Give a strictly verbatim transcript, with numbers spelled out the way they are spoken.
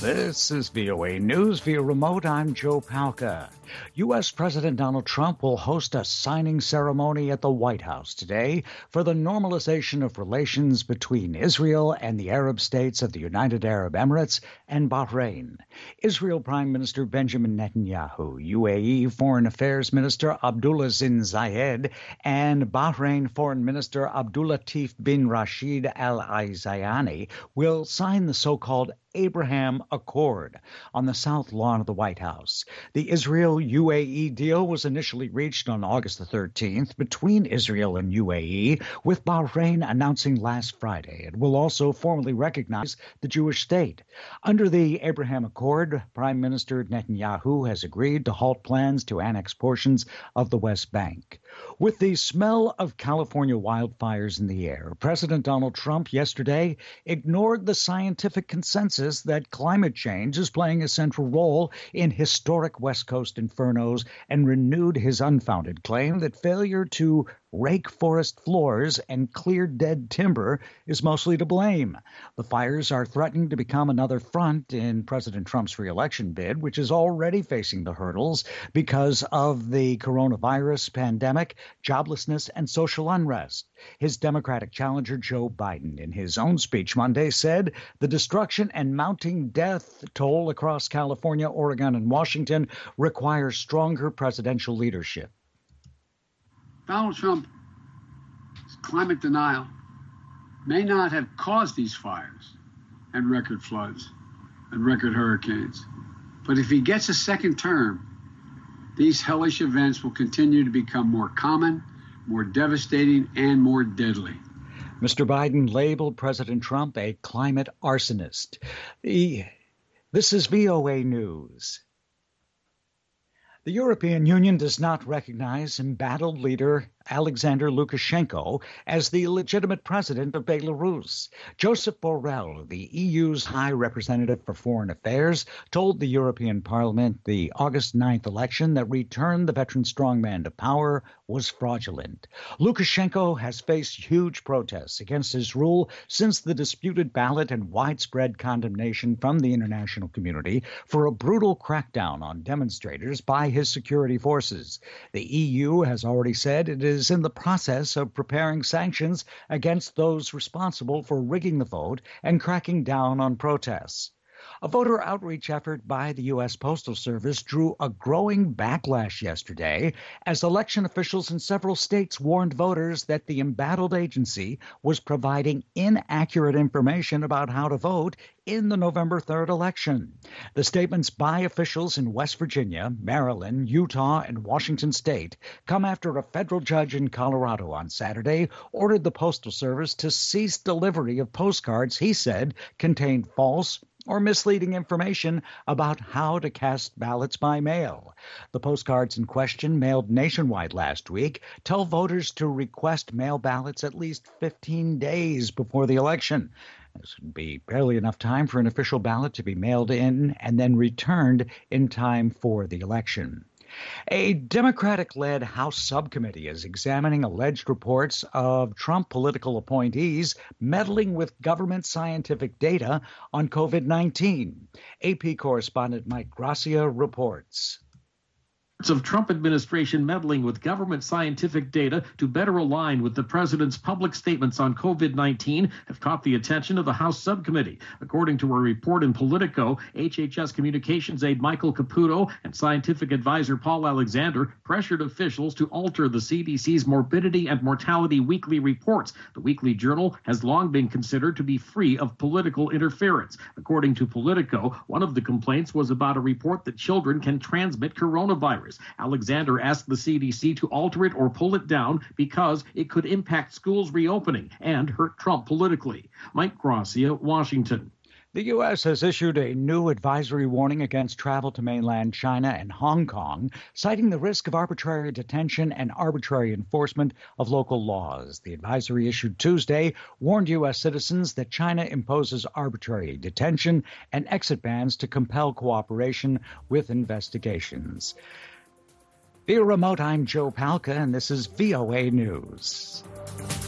This is V O A News via remote. I'm Joe Palca. U S. President Donald Trump will host a signing ceremony at the White House today for the normalization of relations between Israel and the Arab states of the United Arab Emirates and Bahrain. Israel Prime Minister Benjamin Netanyahu, U A E Foreign Affairs Minister Abdulaziz Zayed, and Bahrain Foreign Minister Abdulatif bin Rashid Al Zayani will sign the so-called Abraham Accord on the south lawn of the White House. The Israel-U A E deal was initially reached on August the thirteenth between Israel and U A E, with Bahrain announcing last Friday it will also formally recognize the Jewish state. Under the Abraham Accord, Prime Minister Netanyahu has agreed to halt plans to annex portions of the West Bank. With the smell of California wildfires in the air, President Donald Trump yesterday ignored the scientific consensus that climate change is playing a central role in historic West Coast infernos and renewed his unfounded claim that failure to rake forest floors and clear dead timber is mostly to blame. The fires are threatening to become another front in President Trump's reelection bid, which is already facing the hurdles because of the coronavirus pandemic, joblessness, and social unrest. His Democratic challenger, Joe Biden, in his own speech Monday, said the destruction and mounting death toll across California, Oregon, and Washington requires stronger presidential leadership. Donald Trump's climate denial may not have caused these fires and record floods and record hurricanes, but if he gets a second term, these hellish events will continue to become more common, more devastating, and more deadly. Mister Biden labeled President Trump a climate arsonist. The, this is V O A News. The European Union does not recognize embattled leader Alexander Lukashenko as the legitimate president of Belarus. Joseph Borrell, the E U's High Representative for Foreign Affairs, told the European Parliament the August ninth election that returned the veteran strongman to power was fraudulent. Lukashenko has faced huge protests against his rule since the disputed ballot and widespread condemnation from the international community for a brutal crackdown on demonstrators by his security forces. The E U has already said it is in the process of preparing sanctions against those responsible for rigging the vote and cracking down on protests. A voter outreach effort by the U S. Postal Service drew a growing backlash yesterday as election officials in several states warned voters that the embattled agency was providing inaccurate information about how to vote in the November third election. The statements by officials in West Virginia, Maryland, Utah, and Washington state come after a federal judge in Colorado on Saturday ordered the Postal Service to cease delivery of postcards he said contained false or misleading information about how to cast ballots by mail. The postcards in question, mailed nationwide last week, tell voters to request mail ballots at least fifteen days before the election. This would be barely enough time for an official ballot to be mailed in and then returned in time for the election. A Democratic-led House subcommittee is examining alleged reports of Trump political appointees meddling with government scientific data on COVID nineteen. A P correspondent Mike Gracia reports. Of Trump administration meddling with government scientific data to better align with the president's public statements on COVID nineteen have caught the attention of the House subcommittee. According to a report in Politico, H H S communications aide Michael Caputo and scientific advisor Paul Alexander pressured officials to alter the C D C's morbidity and mortality weekly reports. The weekly journal has long been considered to be free of political interference. According to Politico, one of the complaints was about a report that children can transmit coronavirus. Alexander asked the C D C to alter it or pull it down because it could impact schools reopening and hurt Trump politically. Mike Gracia, Washington. The U S has issued a new advisory warning against travel to mainland China and Hong Kong, citing the risk of arbitrary detention and arbitrary enforcement of local laws. The advisory issued Tuesday warned U S citizens that China imposes arbitrary detention and exit bans to compel cooperation with investigations. Via remote, I'm Joe Palca, and this is V O A News.